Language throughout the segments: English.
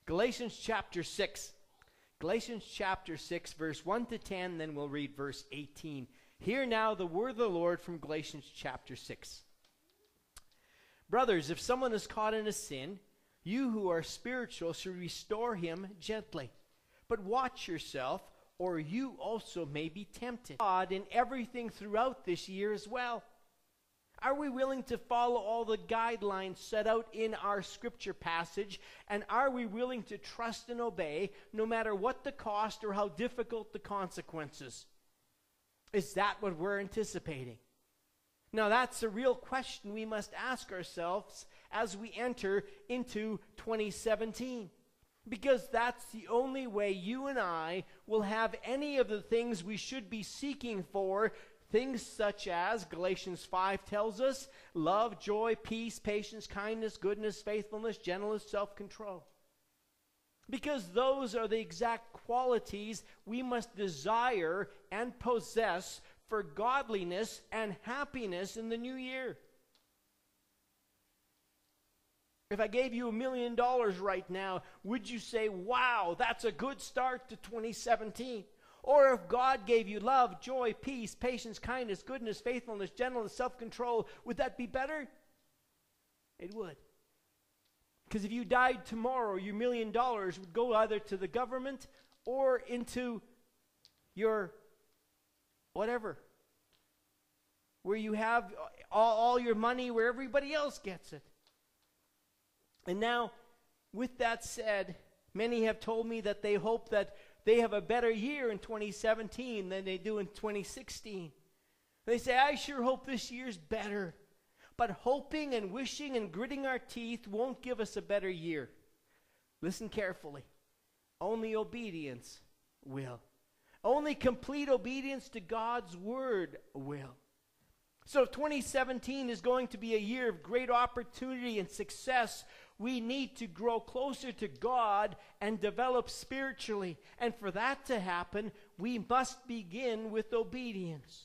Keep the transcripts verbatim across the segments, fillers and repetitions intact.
Galatians chapter six. Galatians chapter six, verse one to ten, then we'll read verse eighteen. Hear now the word of the Lord from Galatians chapter six. Brothers, if someone is caught in a sin, you who are spiritual should restore him gently. But watch yourself, or you also may be tempted. God in everything throughout this year as well. Are we willing to follow all the guidelines set out in our scripture passage? And are we willing to trust and obey no matter what the cost or how difficult the consequences? Is that what we're anticipating? Now that's a real question we must ask ourselves as we enter into twenty seventeen. Because that's the only way you and I will have any of the things we should be seeking for. Things such as, Galatians five tells us, love, joy, peace, patience, kindness, goodness, faithfulness, gentleness, self-control. Because those are the exact qualities we must desire and possess for godliness and happiness in the new year. If I gave you a million dollars right now, would you say, wow, that's a good start to twenty seventeen? Or if God gave you love, joy, peace, patience, kindness, goodness, faithfulness, gentleness, self-control, would that be better? It would. Because if you died tomorrow, your million dollars would go either to the government or into your whatever, where you have all, all your money, where everybody else gets it. And now, with that said, many have told me that they hope that they have a better year in twenty seventeen than they do in twenty sixteen. They say, I sure hope this year's better. But hoping and wishing and gritting our teeth won't give us a better year. Listen carefully. Only obedience will. Only complete obedience to God's word will. So if twenty seventeen is going to be a year of great opportunity and success, we need to grow closer to God and develop spiritually. And for that to happen, we must begin with obedience.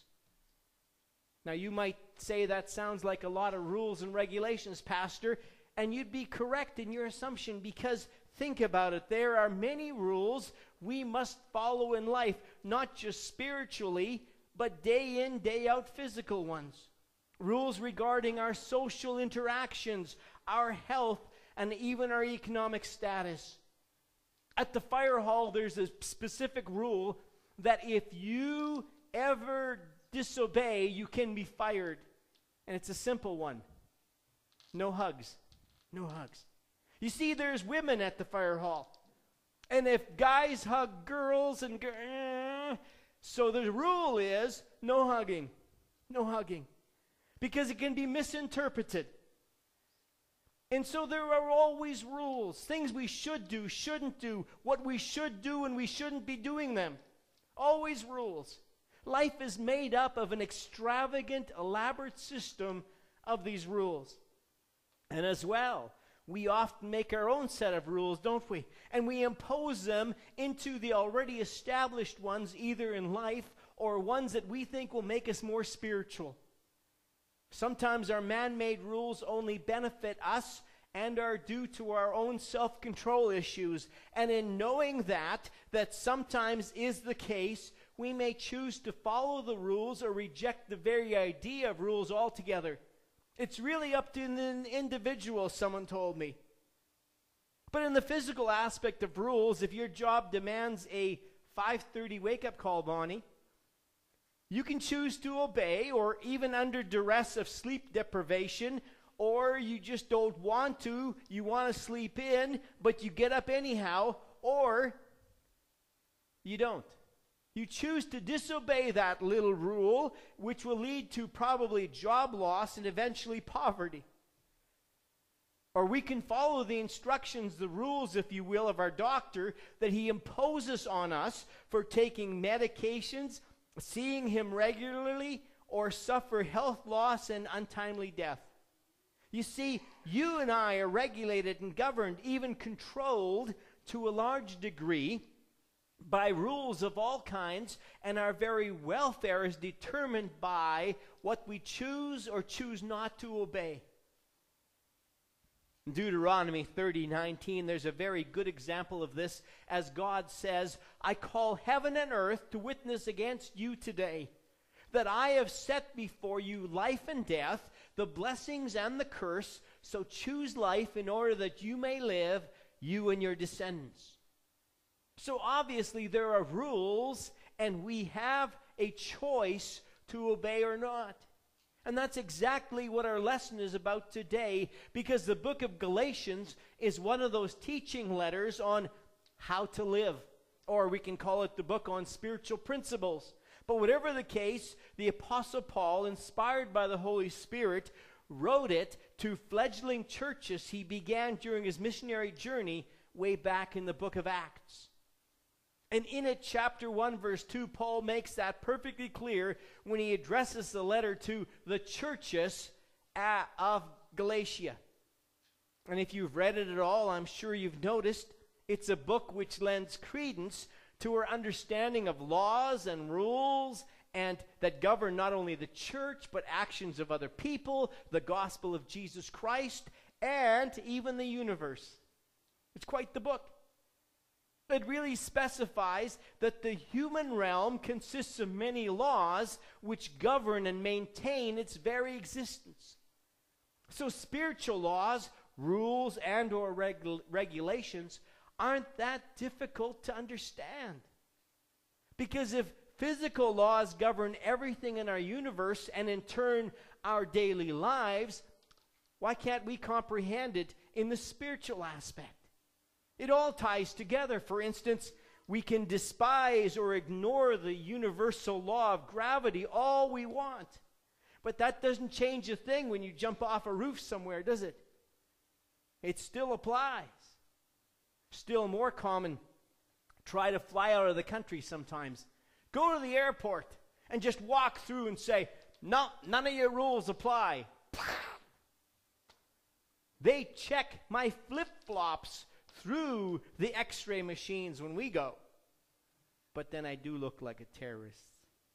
Now you might say that sounds like a lot of rules and regulations, Pastor, and you'd be correct in your assumption, because think about it. There are many rules we must follow in life, not just spiritually, but day in, day out physical ones. Rules regarding our social interactions, our health, and even our economic status. At the fire hall, there's a specific rule that if you ever disobey, you can be fired. And it's a simple one. No hugs. No hugs. You see, there's women at the fire hall. And if guys hug girls and... Uh, so the rule is no hugging. No hugging. Because it can be misinterpreted. And so there are always rules, things we should do, shouldn't do, what we should do and we shouldn't be doing them. Always rules. Life is made up of an extravagant, elaborate system of these rules. And as well, we often make our own set of rules, don't we? And we impose them into the already established ones, either in life or ones that we think will make us more spiritual. Sometimes our man-made rules only benefit us and are due to our own self-control issues. And in knowing that, that sometimes is the case, we may choose to follow the rules or reject the very idea of rules altogether. It's really up to the individual, someone told me. But in the physical aspect of rules, if your job demands a five thirty wake-up call, Bonnie, you can choose to obey, or even under duress of sleep deprivation, or you just don't want to, you want to sleep in, but you get up anyhow, or you don't. You choose to disobey that little rule, which will lead to probably job loss and eventually poverty. Or we can follow the instructions, the rules, if you will, of our doctor that he imposes on us for taking medications, seeing him regularly, or suffer health loss and untimely death. You see, you and I are regulated and governed, even controlled to a large degree by rules of all kinds, and our very welfare is determined by what we choose or choose not to obey. In Deuteronomy thirty nineteen, there's a very good example of this, as God says, I call heaven and earth to witness against you today, that I have set before you life and death, the blessings and the curse, so choose life in order that you may live, you and your descendants. So obviously there are rules, and we have a choice to obey or not. And that's exactly what our lesson is about today, because the book of Galatians is one of those teaching letters on how to live, or we can call it the book on spiritual principles. But whatever the case, the Apostle Paul, inspired by the Holy Spirit, wrote it to fledgling churches he began during his missionary journey way back in the book of Acts. And in it, chapter one, verse two, Paul makes that perfectly clear when he addresses the letter to the churches at, of Galatia. And if you've read it at all, I'm sure you've noticed it's a book which lends credence to our understanding of laws and rules and that govern not only the church, but actions of other people, the gospel of Jesus Christ, and even the universe. It's quite the book. It really specifies that the human realm consists of many laws which govern and maintain its very existence. So spiritual laws, rules, and or regu- regulations aren't that difficult to understand. Because if physical laws govern everything in our universe and in turn our daily lives, why can't we comprehend it in the spiritual aspect? It all ties together. For instance, we can despise or ignore the universal law of gravity all we want. But that doesn't change a thing when you jump off a roof somewhere, does it? It still applies. Still more common, try to fly out of the country sometimes. Go to the airport and just walk through and say, no, none of your rules apply. They check my flip-flops through the x-ray machines when we go. But then I do look like a terrorist.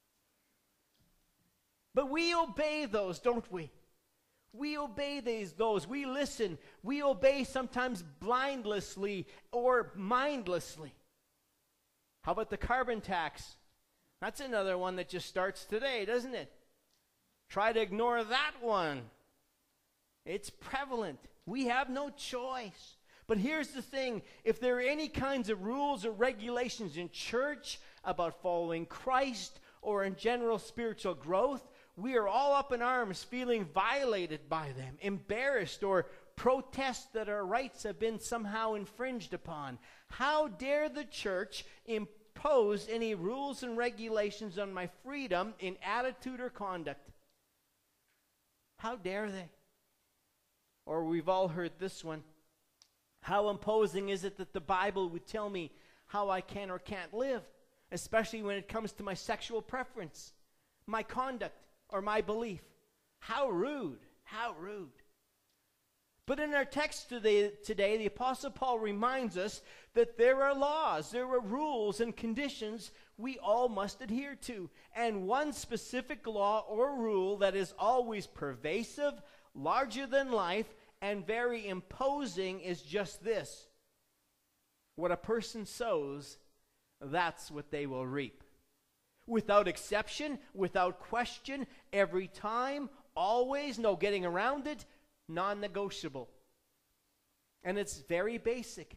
But we obey those, don't we? We obey these, those. We listen. We obey sometimes blindlessly or mindlessly. How about the carbon tax? That's another one that just starts today, doesn't it? Try to ignore that one. It's prevalent. We have no choice. But here's the thing. If there are any kinds of rules or regulations in church about following Christ or in general spiritual growth, we are all up in arms feeling violated by them, embarrassed, or protest that our rights have been somehow infringed upon. How dare the church impose any rules and regulations on my freedom in attitude or conduct? How dare they? Or we've all heard this one. How imposing is it that the Bible would tell me how I can or can't live, especially when it comes to my sexual preference, my conduct, or my belief? How rude, how rude. But in our text today, today, the Apostle Paul reminds us that there are laws, there are rules and conditions we all must adhere to. And one specific law or rule that is always pervasive, larger than life, and very imposing is just this. What a person sows, that's what they will reap. Without exception, without question, every time, always, no getting around it, non-negotiable. And it's very basic.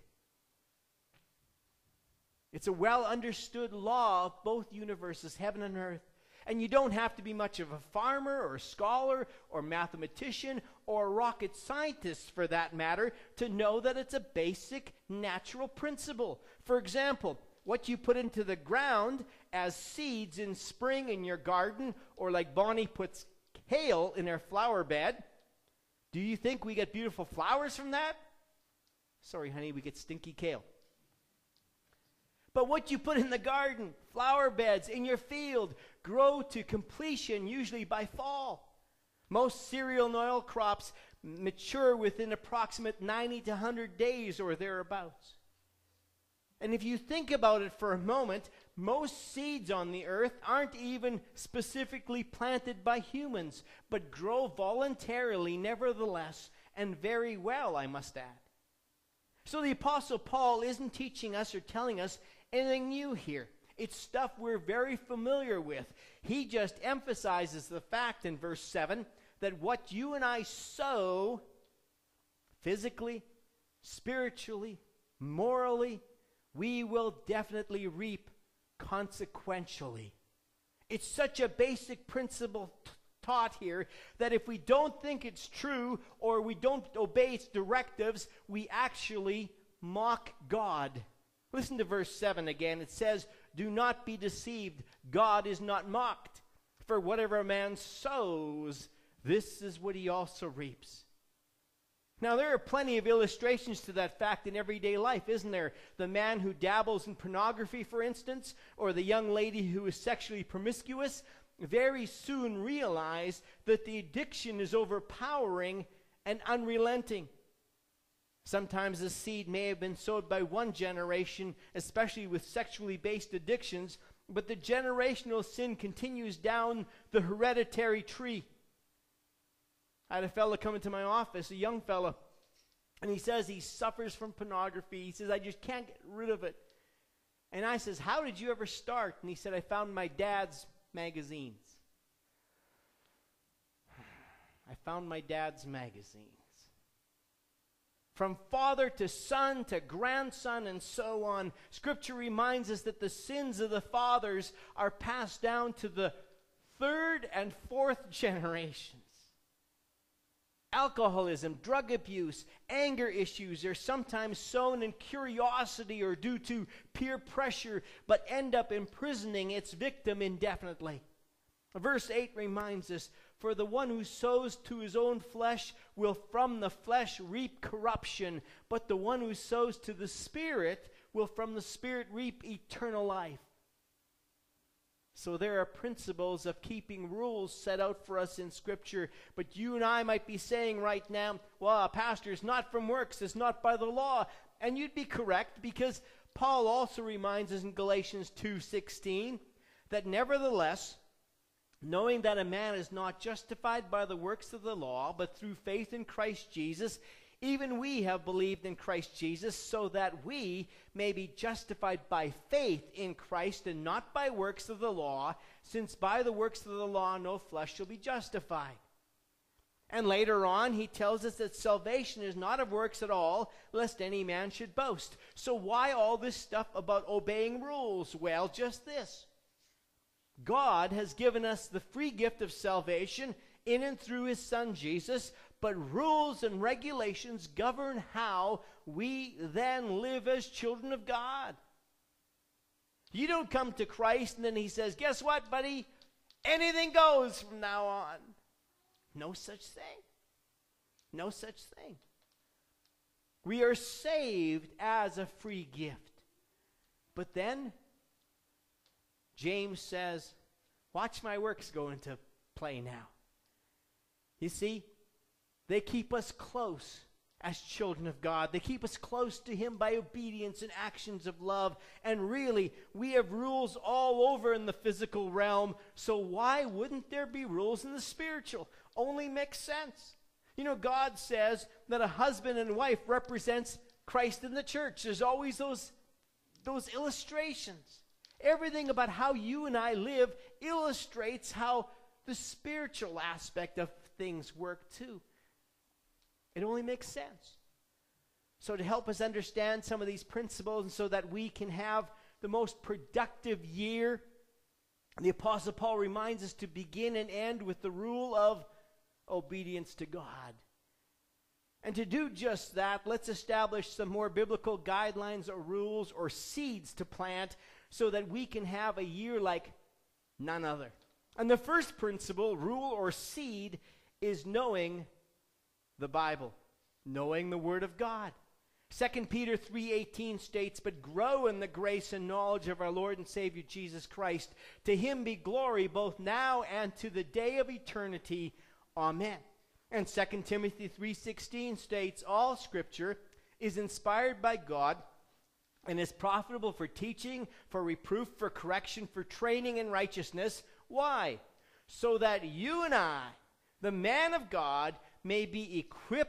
It's a well-understood law of both universes, heaven and earth. And you don't have to be much of a farmer or a scholar or mathematician or rocket scientist, for that matter, to know that it's a basic natural principle. For example, what you put into the ground as seeds in spring in your garden, or like Bonnie puts kale in her flower bed, do you think we get beautiful flowers from that? Sorry, honey, we get stinky kale. But what you put in the garden, flower beds in your field, grow to completion usually by fall. Most cereal and oil crops mature within approximate ninety to one hundred days or thereabouts. And if you think about it for a moment, most seeds on the earth aren't even specifically planted by humans, but grow voluntarily nevertheless and very well, I must add. So the Apostle Paul isn't teaching us or telling us anything new here. It's stuff we're very familiar with. He just emphasizes the fact in verse seven that what you and I sow physically, spiritually, morally, we will definitely reap consequentially. It's such a basic principle t- taught here that if we don't think it's true or we don't obey its directives, we actually mock God. Listen to verse seven again. It says, "Do not be deceived. God is not mocked. For whatever a man sows, this is what he also reaps." Now, there are plenty of illustrations to that fact in everyday life, isn't there? The man who dabbles in pornography, for instance, or the young lady who is sexually promiscuous, very soon realize that the addiction is overpowering and unrelenting. Sometimes the seed may have been sowed by one generation, especially with sexually based addictions, but the generational sin continues down the hereditary tree. I had a fellow come into my office, a young fellow, and he says he suffers from pornography. He says, "I just can't get rid of it." And I says, "How did you ever start?" And he said, "I found my dad's magazines." I found my dad's magazines. From father to son to grandson and so on, Scripture reminds us that the sins of the fathers are passed down to the third and fourth generations. Alcoholism, drug abuse, anger issues are sometimes sown in curiosity or due to peer pressure, but end up imprisoning its victim indefinitely. Verse eight reminds us, "For the one who sows to his own flesh will from the flesh reap corruption, but the one who sows to the Spirit will from the Spirit reap eternal life." So there are principles of keeping rules set out for us in Scripture. But you and I might be saying right now, "Well, Pastor, it's not from works, it's not by the law." And you'd be correct, because Paul also reminds us in Galatians two sixteen that nevertheless, knowing that a man is not justified by the works of the law, but through faith in Christ Jesus, even we have believed in Christ Jesus, so that we may be justified by faith in Christ and not by works of the law, since by the works of the law no flesh shall be justified. And later on, he tells us that salvation is not of works at all, lest any man should boast. So why all this stuff about obeying rules? Well, just this. God has given us the free gift of salvation in and through his Son Jesus, but rules and regulations govern how we then live as children of God. You don't come to Christ and then he says, "Guess what, buddy? Anything goes from now on." No such thing. No such thing. We are saved as a free gift. But then James says, watch my works go into play now. You see, they keep us close as children of God. They keep us close to him by obedience and actions of love. And really, we have rules all over in the physical realm, so why wouldn't there be rules in the spiritual? Only makes sense. You know, God says that a husband and wife represents Christ in the church. There's always those, those illustrations. Everything about how you and I live illustrates how the spiritual aspect of things work too. It only makes sense. So to help us understand some of these principles and so that we can have the most productive year, the Apostle Paul reminds us to begin and end with the rule of obedience to God. And to do just that, let's establish some more biblical guidelines or rules or seeds to plant so that we can have a year like none other. And the first principle, rule or seed, is knowing the Bible, knowing the Word of God. Second Peter three eighteen states, "But grow in the grace and knowledge of our Lord and Savior Jesus Christ. To him be glory both now and to the day of eternity. Amen." And Second Timothy three sixteen states, "All Scripture is inspired by God and is profitable for teaching, for reproof, for correction, for training in righteousness." Why? So that you and I, the man of God, may be equipped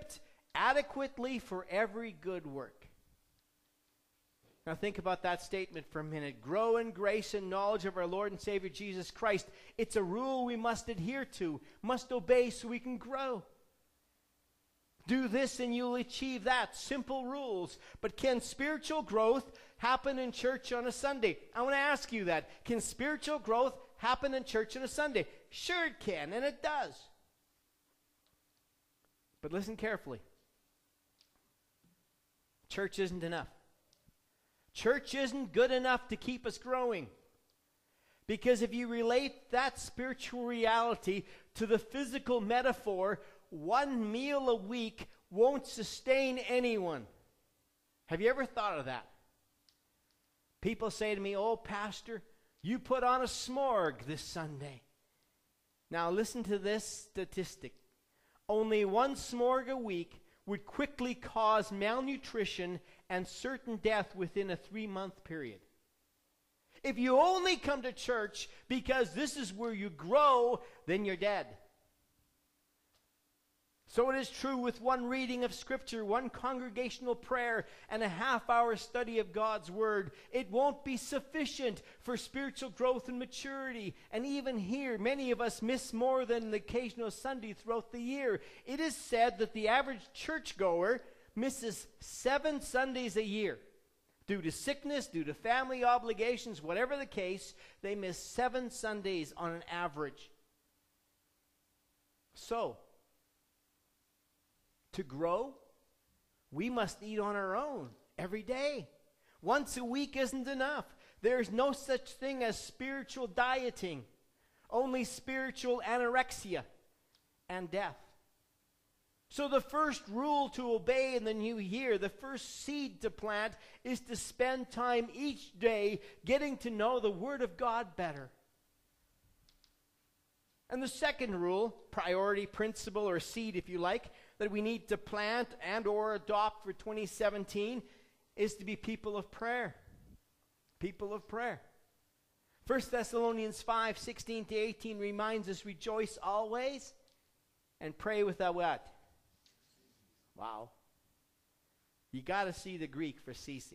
adequately for every good work. Now think about that statement for a minute. Grow in grace and knowledge of our Lord and Savior Jesus Christ. It's a rule we must adhere to, must obey so we can grow. Do this and you'll achieve that. Simple rules. But can spiritual growth happen in church on a Sunday? I want to ask you that. Can spiritual growth happen in church on a Sunday? Sure it can, and it does. But listen carefully. Church isn't enough. Church isn't good enough to keep us growing. Because if you relate that spiritual reality to the physical metaphor, one meal a week won't sustain anyone. Have you ever thought of that? People say to me, "Oh, Pastor, you put on a smorg this Sunday." Now listen to this statistic. Only one smorg a week would quickly cause malnutrition and certain death within a three-month period. If you only come to church because this is where you grow, then you're dead. So it is true with one reading of Scripture, one congregational prayer, and a half-hour study of God's Word. It won't be sufficient for spiritual growth and maturity. And even here, many of us miss more than an occasional Sunday throughout the year. It is said that the average churchgoer misses seven Sundays a year. Due to sickness, due to family obligations, whatever the case, they miss seven Sundays on an average. So, to grow, we must eat on our own every day. Once a week isn't enough. There's no such thing as spiritual dieting, only spiritual anorexia and death. So the first rule to obey in the new year, the first seed to plant, is to spend time each day getting to know the Word of God better. And the second rule, priority principle or seed if you like, that we need to plant and or adopt for twenty seventeen is to be people of prayer. People of prayer. First Thessalonians five, sixteen to eighteen reminds us, rejoice always and pray without what? Wow. You got to see the Greek for ceasing.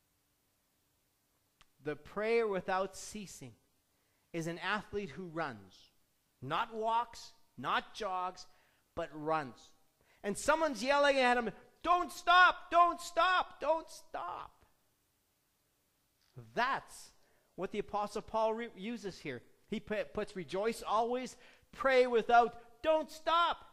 The prayer without ceasing is an athlete who runs. Not walks, not jogs, but runs. And someone's yelling at him, don't stop, don't stop, don't stop. That's what the Apostle Paul re- uses here. He put, puts rejoice always, pray without, don't stop.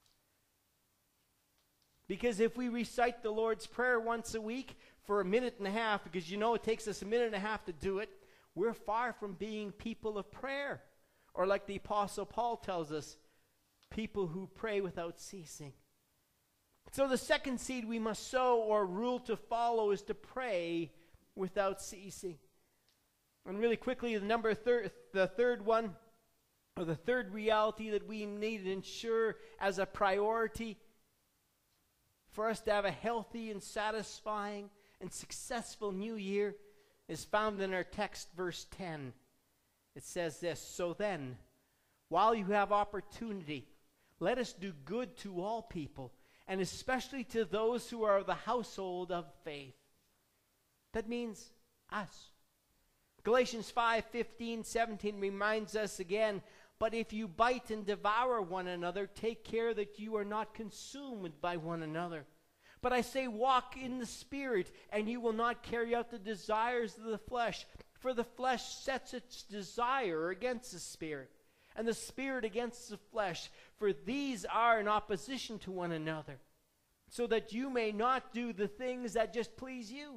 Because if we recite the Lord's Prayer once a week for a minute and a half, because you know it takes us a minute and a half to do it, we're far from being people of prayer. Or like the Apostle Paul tells us, people who pray without ceasing. So the second seed we must sow or rule to follow is to pray without ceasing. And really quickly, the number thir- the third one, or the third reality that we need to ensure as a priority for us to have a healthy and satisfying and successful new year is found in our text, verse ten. It says this, so then, while you have opportunity, let us do good to all people, and especially to those who are of the household of faith. That means us. Galatians five, fifteen, seventeen reminds us again, but if you bite and devour one another, take care that you are not consumed by one another. But I say, walk in the Spirit, and you will not carry out the desires of the flesh. For the flesh sets its desire against the Spirit, and the Spirit against the flesh. For these are in opposition to one another, so that you may not do the things that just please you.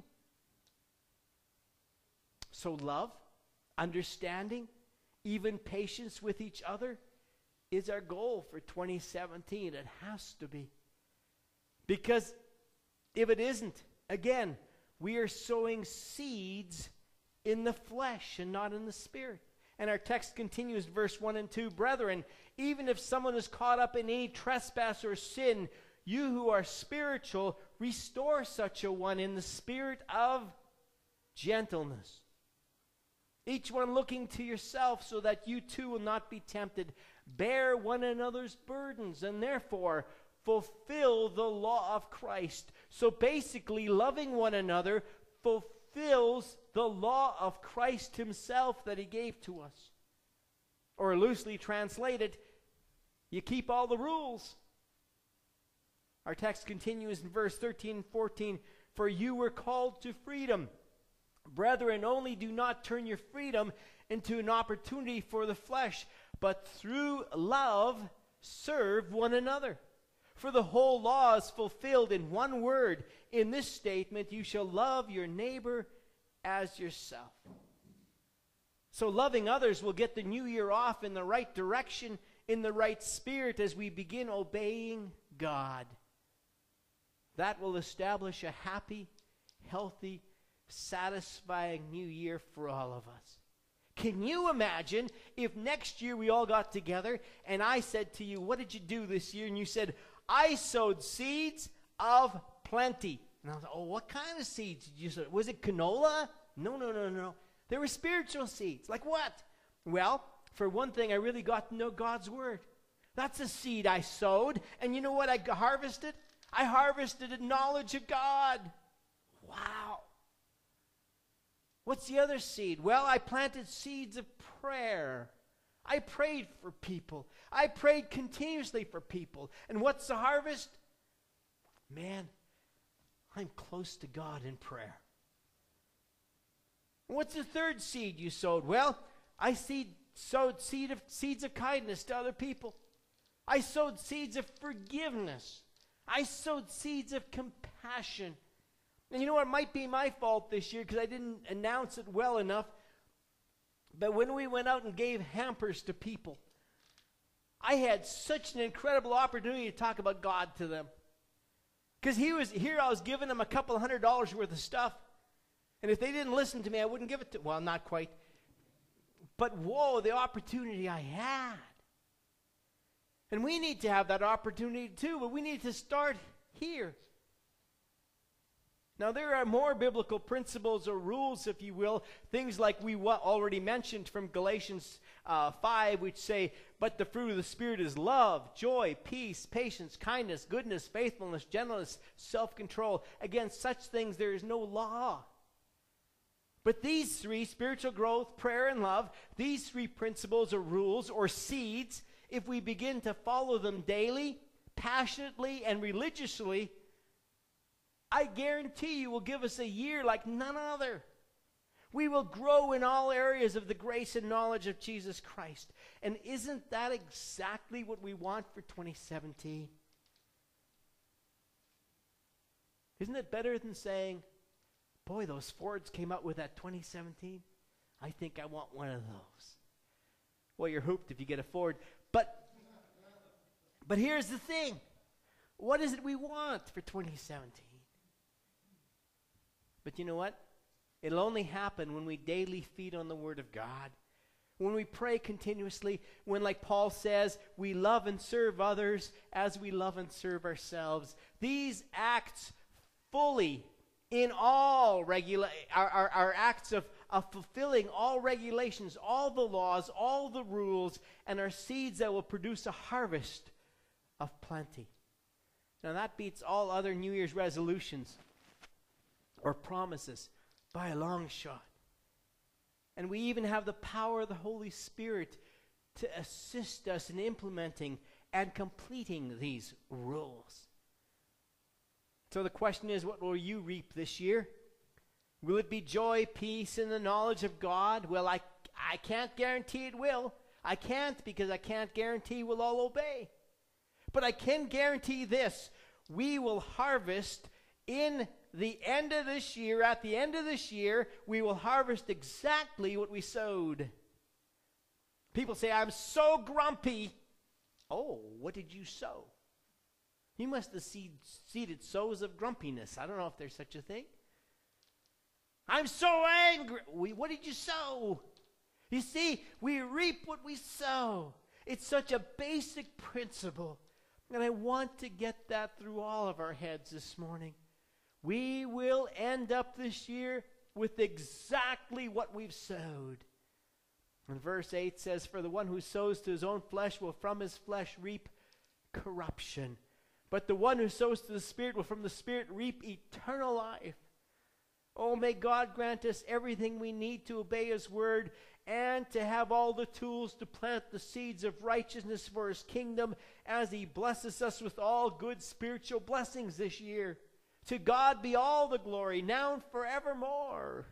So love, understanding, even patience with each other is our goal for twenty seventeen. It has to be. Because if it isn't, again, we are sowing seeds in the flesh and not in the Spirit. And our text continues, verse one and two, brethren, even if someone is caught up in any trespass or sin, you who are spiritual, restore such a one in the spirit of gentleness. Each one looking to yourself, so that you too will not be tempted. Bear one another's burdens, and therefore fulfill the law of Christ. So basically, loving one another fulfills the law of Christ himself that he gave to us. Or loosely translated, you keep all the rules. Our text continues in verse thirteen and fourteen. For you were called to freedom. Brethren, only do not turn your freedom into an opportunity for the flesh, but through love serve one another. For the whole law is fulfilled in one word. In this statement, you shall love your neighbor as yourself. So loving others will get the new year off in the right direction, in the right spirit as we begin obeying God. That will establish a happy, healthy, satisfying new year for all of us. Can you imagine if next year we all got together and I said to you, what did you do this year? And you said, I sowed seeds of plenty. And I was like, oh, what kind of seeds did you sow? Was it canola? No, no, no, no. They were spiritual seeds. Like what? Well, for one thing, I really got to know God's word. That's a seed I sowed. And you know what I harvested? I harvested a knowledge of God. Wow. What's the other seed? Well, I planted seeds of prayer. I prayed for people. I prayed continuously for people. And what's the harvest? Man, I'm close to God in prayer. What's the third seed you sowed? Well, I seed, sowed seed of, seeds of kindness to other people. I sowed seeds of forgiveness. I sowed seeds of compassion. And you know what? It might be my fault this year because I didn't announce it well enough. But when we went out and gave hampers to people, I had such an incredible opportunity to talk about God to them. Because he was here, I was giving them a couple hundred dollars worth of stuff. And if they didn't listen to me, I wouldn't give it to them. Well, not quite. But whoa, the opportunity I had. And we need to have that opportunity too, but we need to start here. Now, there are more biblical principles or rules, if you will, things like we already mentioned from Galatians uh, five, which say, but the fruit of the Spirit is love, joy, peace, patience, kindness, goodness, faithfulness, gentleness, self-control. Against such things there is no law. But these three, spiritual growth, prayer, and love, these three principles or rules or seeds, if we begin to follow them daily, passionately, and religiously, I guarantee you will give us a year like none other. We will grow in all areas of the grace and knowledge of Jesus Christ. And isn't that exactly what we want for twenty seventeen? Isn't it better than saying, boy, those Fords came out with that twenty seventeen? I think I want one of those. Well, you're hooped if you get a Ford. But, but here's the thing. What is it we want for twenty seventeen? But you know what? It'll only happen when we daily feed on the Word of God. When we pray continuously. When, like Paul says, we love and serve others as we love and serve ourselves. These acts fully in all regula- are, are, are acts of, of fulfilling all regulations, all the laws, all the rules, and are seeds that will produce a harvest of plenty. Now that beats all other New Year's resolutions or promises by a long shot. And we even have the power of the Holy Spirit to assist us in implementing and completing these rules. So the question is, what will you reap this year? Will it be joy, peace, and the knowledge of God? Well, I, I can't guarantee it will. I can't because I can't guarantee we'll all obey. But I can guarantee this. We will harvest in the end of this year, at the end of this year, we will harvest exactly what we sowed. People say, I'm so grumpy. Oh, what did you sow? You must have seed, seeded sows of grumpiness. I don't know if there's such a thing. I'm so angry. We, what did you sow? You see, we reap what we sow. It's such a basic principle. And I want to get that through all of our heads this morning. We will end up this year with exactly what we've sowed. And verse eight says, for the one who sows to his own flesh will from his flesh reap corruption. But the one who sows to the Spirit will from the Spirit reap eternal life. Oh, may God grant us everything we need to obey His word and to have all the tools to plant the seeds of righteousness for His kingdom as He blesses us with all good spiritual blessings this year. To God be all the glory, now and forevermore.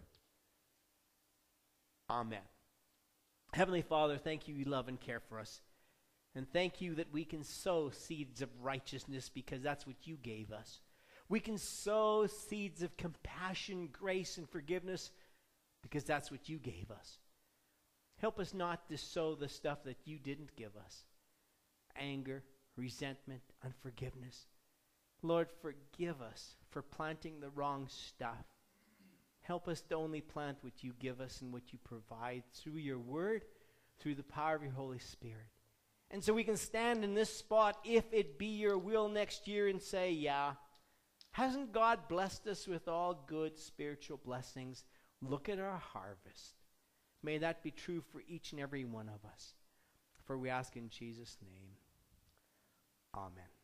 Amen. Heavenly Father, thank you, you love and care for us. And thank you that we can sow seeds of righteousness because that's what you gave us. We can sow seeds of compassion, grace, and forgiveness because that's what you gave us. Help us not to sow the stuff that you didn't give us. Anger, resentment, unforgiveness. Lord, forgive us for planting the wrong stuff. Help us to only plant what you give us and what you provide through your word, through the power of your Holy Spirit. And so we can stand in this spot, if it be your will, next year and say, yeah, hasn't God blessed us with all good spiritual blessings? Look at our harvest. May that be true for each and every one of us. For we ask in Jesus' name. Amen.